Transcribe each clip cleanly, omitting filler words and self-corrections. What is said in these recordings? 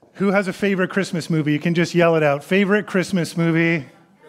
Who has a favorite Christmas movie? You can just yell it out. Favorite Christmas movie?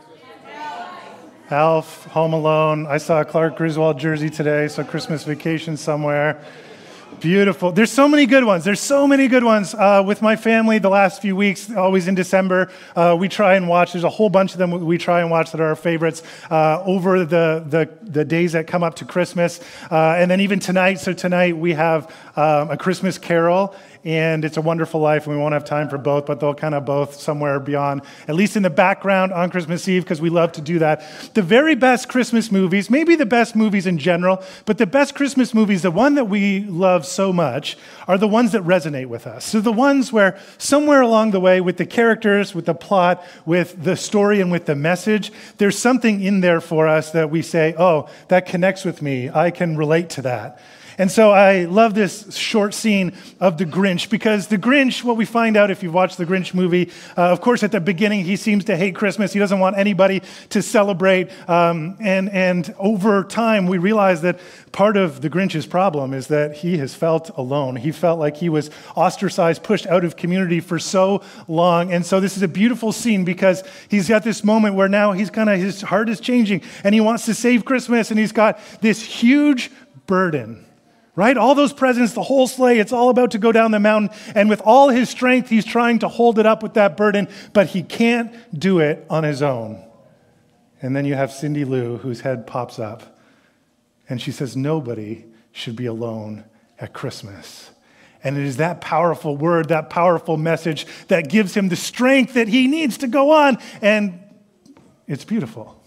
Elf, Home Alone. I saw a Clark Griswold jersey today, so Christmas Vacation somewhere. Beautiful. There's so many good ones. With my family, the last few weeks, always in December, we try and watch. There's a whole bunch of them we try and watch that are our favorites over the days that come up to Christmas. And then even tonight, so tonight we have A Christmas Carol and It's a Wonderful Life, and we won't have time for both, but they'll kind of both somewhere beyond, at least in the background on Christmas Eve, because we love to do that. The very best Christmas movies, maybe the best movies in general, but the best Christmas movies, the one that we love so much, are the ones that resonate with us. So the ones where somewhere along the way, with the characters, with the plot, with the story, and with the message, there's something in there for us that we say, oh, that connects with me. I can relate to that. And so I love this short scene of the Grinch, because the Grinch, what we find out if you've watched the Grinch movie, of course, at the beginning, he seems to hate Christmas. He doesn't want anybody to celebrate. And over time, we realize that part of the Grinch's problem is that he has felt alone. He felt like he was ostracized, pushed out of community for so long. And so this is a beautiful scene, because he's got this moment where now his heart is changing, and he wants to save Christmas, and he's got this huge burden. Right? All those presents, the whole sleigh, it's all about to go down the mountain. And with all his strength, he's trying to hold it up with that burden, but he can't do it on his own. And then you have Cindy Lou, whose head pops up, and she says, nobody should be alone at Christmas. And it is that powerful word, that powerful message that gives him the strength that he needs to go on. And it's beautiful.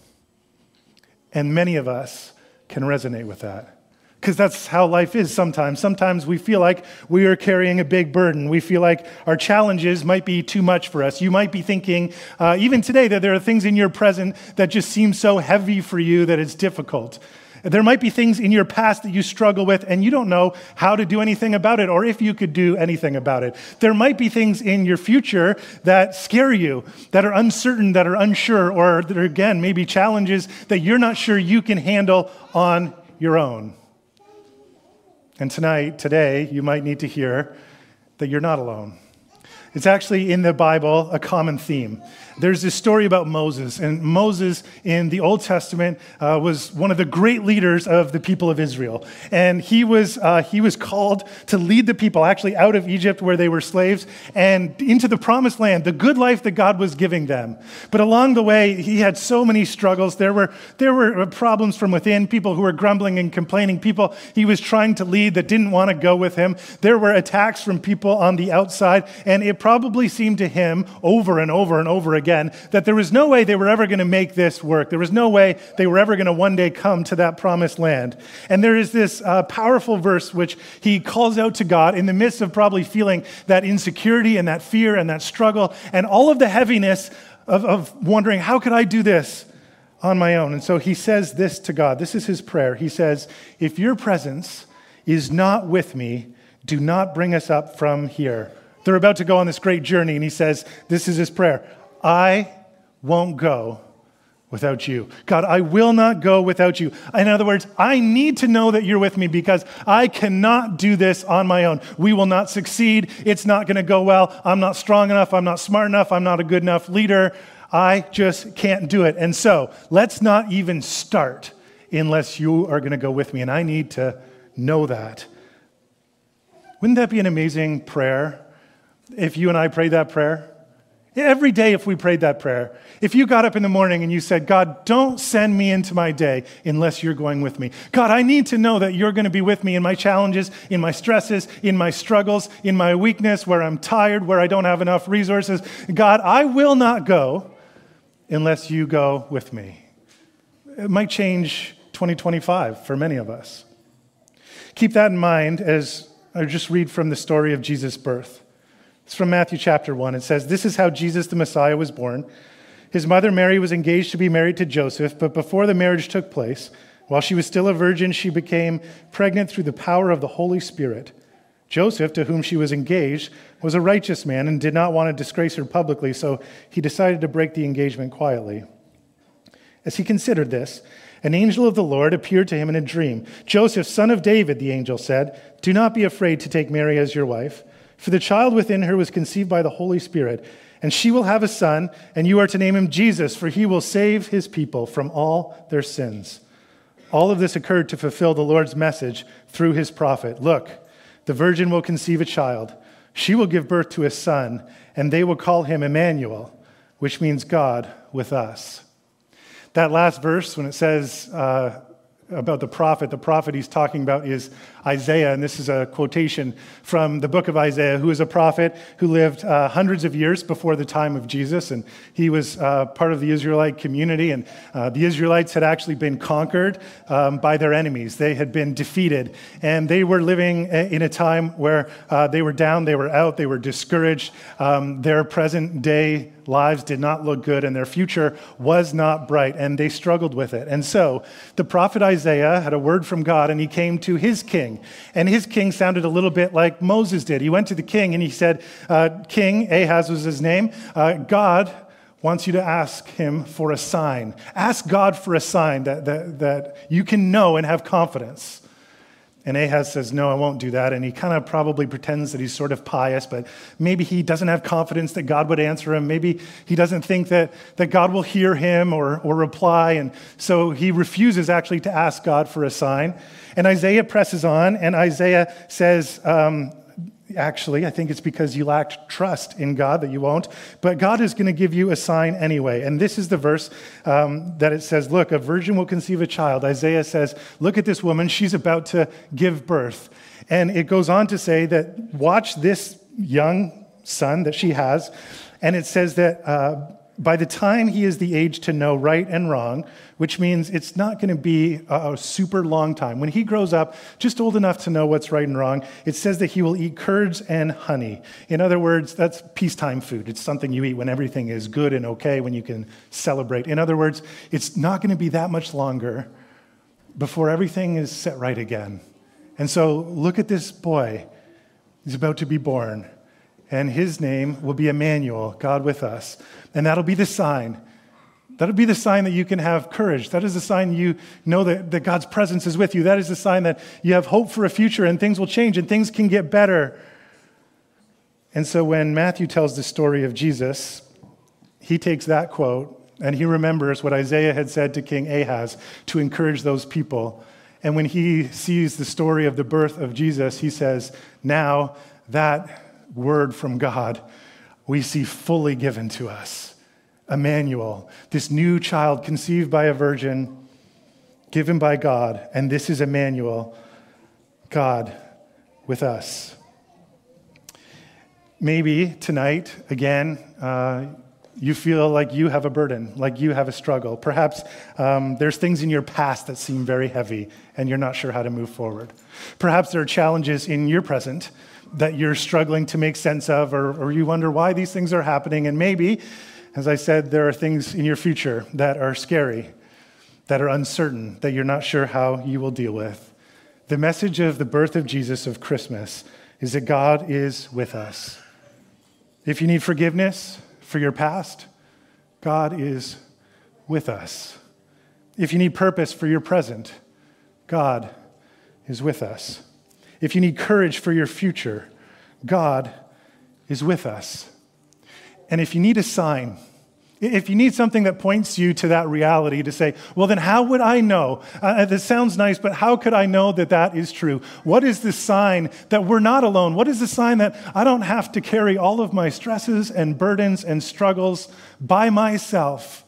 And many of us can resonate with that. Because that's how life is sometimes. Sometimes we feel like we are carrying a big burden. We feel like our challenges might be too much for us. You might be thinking, even today, that there are things in your present that just seem so heavy for you that it's difficult. There might be things in your past that you struggle with, and you don't know how to do anything about it, or if you could do anything about it. There might be things in your future that scare you, that are uncertain, that are unsure, or that are, again, maybe challenges that you're not sure you can handle on your own. And today, you might need to hear that you're not alone. It's actually in the Bible a common theme. There's this story about Moses, and Moses in the Old Testament was one of the great leaders of the people of Israel. And he was called to lead the people actually out of Egypt where they were slaves and into the promised land, the good life that God was giving them. But along the way, he had so many struggles. There were problems from within, people who were grumbling and complaining, people he was trying to lead that didn't want to go with him. There were attacks from people on the outside, and it probably seemed to him over and over and over again that there was no way they were ever going to make this work. There was no way they were ever going to one day come to that promised land. And there is this powerful verse which he calls out to God in the midst of probably feeling that insecurity and that fear and that struggle and all of the heaviness of wondering, how could I do this on my own? And so he says this to God. This is his prayer. He says, if your presence is not with me, do not bring us up from here. They're about to go on this great journey, and he says, this is his prayer. I won't go without you. God, I will not go without you. In other words, I need to know that you're with me because I cannot do this on my own. We will not succeed. It's not going to go well. I'm not strong enough. I'm not smart enough. I'm not a good enough leader. I just can't do it. And so let's not even start unless you are going to go with me. And I need to know that. Wouldn't that be an amazing prayer if you and I prayed that prayer? Every day if we prayed that prayer, if you got up in the morning and you said, God, don't send me into my day unless you're going with me. God, I need to know that you're going to be with me in my challenges, in my stresses, in my struggles, in my weakness, where I'm tired, where I don't have enough resources. God, I will not go unless you go with me. It might change 2025 for many of us. Keep that in mind as I just read from the story of Jesus' birth. It's from Matthew chapter 1. It says, this is how Jesus the Messiah was born. His mother Mary was engaged to be married to Joseph, but before the marriage took place, while she was still a virgin, she became pregnant through the power of the Holy Spirit. Joseph, to whom she was engaged, was a righteous man and did not want to disgrace her publicly, so he decided to break the engagement quietly. As he considered this, an angel of the Lord appeared to him in a dream. Joseph, son of David, the angel said, do not be afraid to take Mary as your wife, For the child within her was conceived by the Holy Spirit, and she will have a son, and you are to name him Jesus, for he will save his people from all their sins." All of this occurred to fulfill the Lord's message through his prophet. "Look, the virgin will conceive a child. She will give birth to a son, and they will call him Emmanuel," which means God with us. That last verse, when it says about the prophet he's talking about is Isaiah, and this is a quotation from the book of Isaiah, who is a prophet who lived hundreds of years before the time of Jesus, and he was part of the Israelite community, and the Israelites had actually been conquered by their enemies. They had been defeated, and they were living in a time where they were down, they were out, they were discouraged. Their present day lives did not look good, and their future was not bright, and they struggled with it. And so the prophet Isaiah had a word from God, and he came to his king. And his king sounded a little bit like Moses did. He went to the king, and he said, King, Ahaz was his name, God wants you to ask him for a sign. Ask God for a sign that you can know and have confidence. And Ahaz says, "No, I won't do that." And he kind of probably pretends that he's sort of pious, but maybe he doesn't have confidence that God would answer him. Maybe he doesn't think that God will hear him or reply. And so he refuses actually to ask God for a sign. And Isaiah presses on, and Isaiah says, actually, I think it's because you lacked trust in God that you won't. But God is going to give you a sign anyway. And this is the verse that it says, "Look, a virgin will conceive a child." Isaiah says, look at this woman. She's about to give birth. And it goes on to say that watch this young son that she has. And it says that by the time he is the age to know right and wrong, which means it's not going to be a super long time. When he grows up, just old enough to know what's right and wrong, it says that he will eat curds and honey. In other words, that's peacetime food. It's something you eat when everything is good and okay, when you can celebrate. In other words, it's not going to be that much longer before everything is set right again. And so look at this boy. He's about to be born. And his name will be Emmanuel, God with us. And that'll be the sign. That'll be the sign that you can have courage. That is the sign you know that God's presence is with you. That is the sign that you have hope for a future and things will change and things can get better. And so when Matthew tells the story of Jesus, he takes that quote and he remembers what Isaiah had said to King Ahaz to encourage those people. And when he sees the story of the birth of Jesus, he says, now that word from God we see fully given to us. Emmanuel, this new child conceived by a virgin, given by God, and this is Emmanuel, God with us. Maybe tonight, again, you feel like you have a burden, like you have a struggle. Perhaps there's things in your past that seem very heavy, and you're not sure how to move forward. Perhaps there are challenges in your present that you're struggling to make sense of, or you wonder why these things are happening. And maybe, as I said, there are things in your future that are scary, that are uncertain, that you're not sure how you will deal with. The message of the birth of Jesus, of Christmas, is that God is with us. If you need forgiveness for your past, God is with us. If you need purpose for your present, God is with us. If you need courage for your future, God is with us. And if you need a sign, if you need something that points you to that reality to say, well, then how would I know? This sounds nice, but how could I know that that is true? What is the sign that we're not alone? What is the sign that I don't have to carry all of my stresses and burdens and struggles by myself?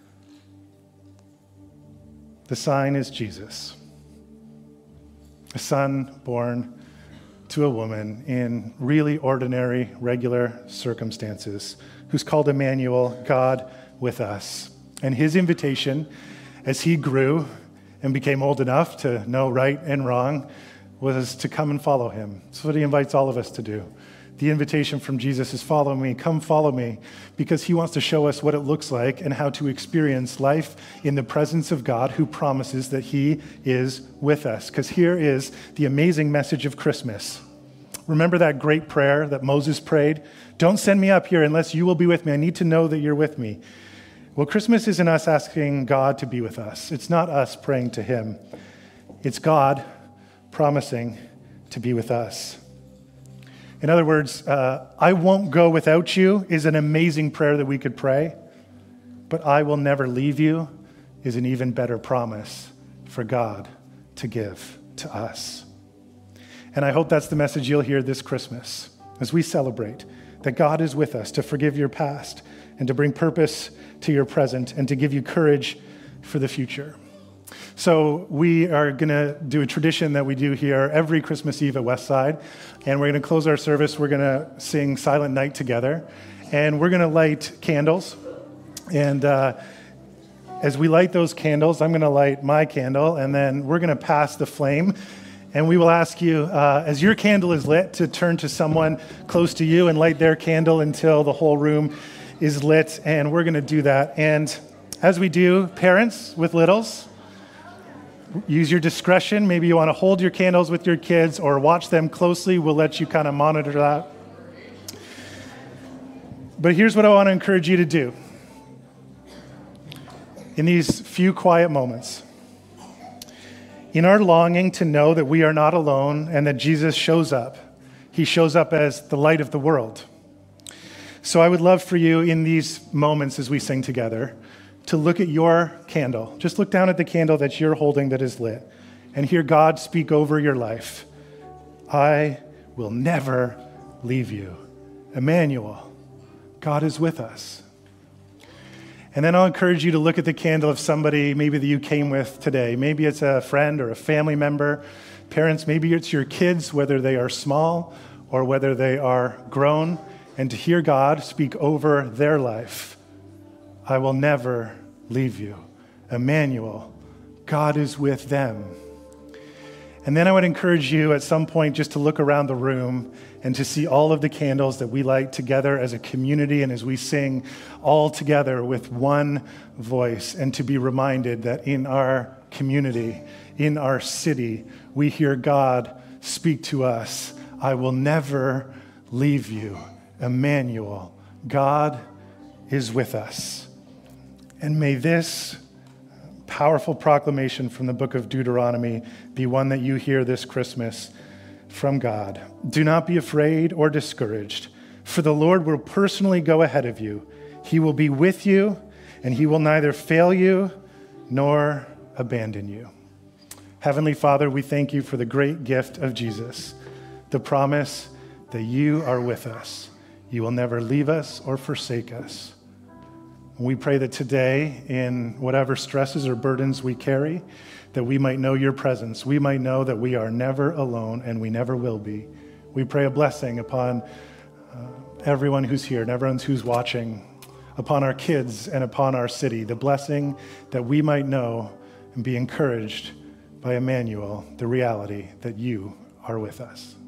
The sign is Jesus. A son born to a woman in really ordinary, regular circumstances, who's called Emmanuel, God with us. And his invitation, as he grew and became old enough to know right and wrong, was to come and follow him. That's what he invites all of us to do. The invitation from Jesus is follow me, come follow me, because he wants to show us what it looks like and how to experience life in the presence of God who promises that he is with us. Because here is the amazing message of Christmas. Remember that great prayer that Moses prayed? Don't send me up here unless you will be with me. I need to know that you're with me. Well, Christmas isn't us asking God to be with us. It's not us praying to him. It's God promising to be with us. In other words, I won't go without you is an amazing prayer that we could pray, but I will never leave you is an even better promise for God to give to us. And I hope that's the message you'll hear this Christmas as we celebrate that God is with us to forgive your past and to bring purpose to your present and to give you courage for the future. So we are going to do a tradition that we do here every Christmas Eve at Westside, and we're going to close our service. We're going to sing Silent Night together, and we're going to light candles. And as we light those candles, I'm going to light my candle, and then we're going to pass the flame. And we will ask you, as your candle is lit, to turn to someone close to you and light their candle until the whole room is lit. And we're going to do that. And as we do, parents with littles, use your discretion. Maybe you want to hold your candles with your kids or watch them closely. We'll let you kind of monitor that. But here's what I want to encourage you to do. In these few quiet moments, in our longing to know that we are not alone and that Jesus shows up, he shows up as the light of the world. So I would love for you in these moments as we sing together to look at your candle. Just look down at the candle that you're holding that is lit and hear God speak over your life. I will never leave you. Emmanuel, God is with us. And then I'll encourage you to look at the candle of somebody maybe that you came with today. Maybe it's a friend or a family member. Parents, maybe it's your kids, whether they are small or whether they are grown, and to hear God speak over their life. I will never leave you. Emmanuel, God is with them. And then I would encourage you at some point just to look around the room and to see all of the candles that we light together as a community and as we sing all together with one voice, and to be reminded that in our community, in our city, we hear God speak to us. I will never leave you. Emmanuel, God is with us. And may this powerful proclamation from the book of Deuteronomy be one that you hear this Christmas from God. Do not be afraid or discouraged, for the Lord will personally go ahead of you. He will be with you, and he will neither fail you nor abandon you. Heavenly Father, we thank you for the great gift of Jesus, the promise that you are with us. You will never leave us or forsake us. We pray that today, in whatever stresses or burdens we carry, that we might know your presence. We might know that we are never alone and we never will be. We pray a blessing upon everyone who's here and everyone who's watching, upon our kids and upon our city, the blessing that we might know and be encouraged by Emmanuel, the reality that you are with us.